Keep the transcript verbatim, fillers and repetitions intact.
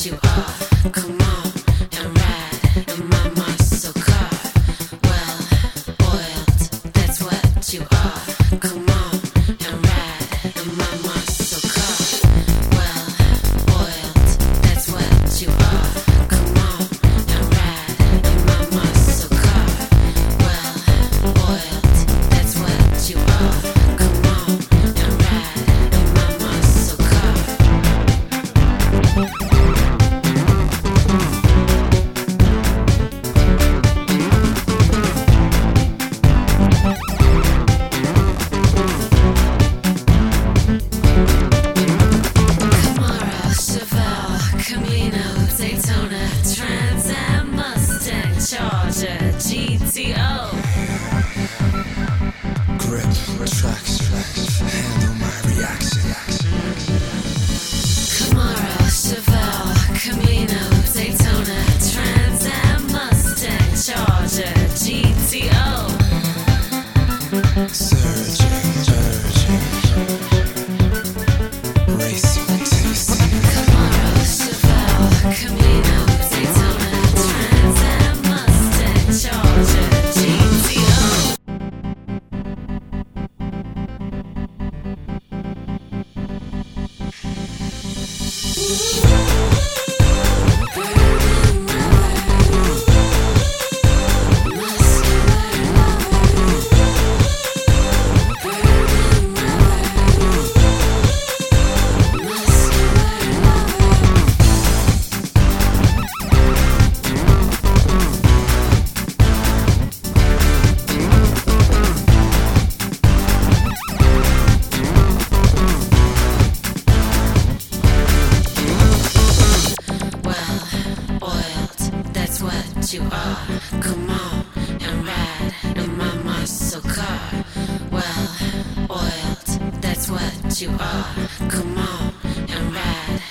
what you are. Come on and ride in my muscle car. Well oiled, that's what you are. Come on and ride in my muscle car. Well oiled, that's what you are. Come on and ride in my muscle car. Well oiled, that's what you are. Come on and ride in my muscle car. Camaro, Chevelle, Camino, Daytona, Trans Am, Mustang, Charger, G T O. Grip, traction, handle my reaction. Camaro, Chevelle, Camino, Daytona, Trans Am, Mustang, Charger, G T O. Surging, urging, racing, tasting. Camaro, Chevelle, Camino, Daytona, Trans Am, Mustang, Charger, G T O. Well oiled, that's what you are. Come on and ride in my muscle car. Well oiled, that's what you are. Come on and ride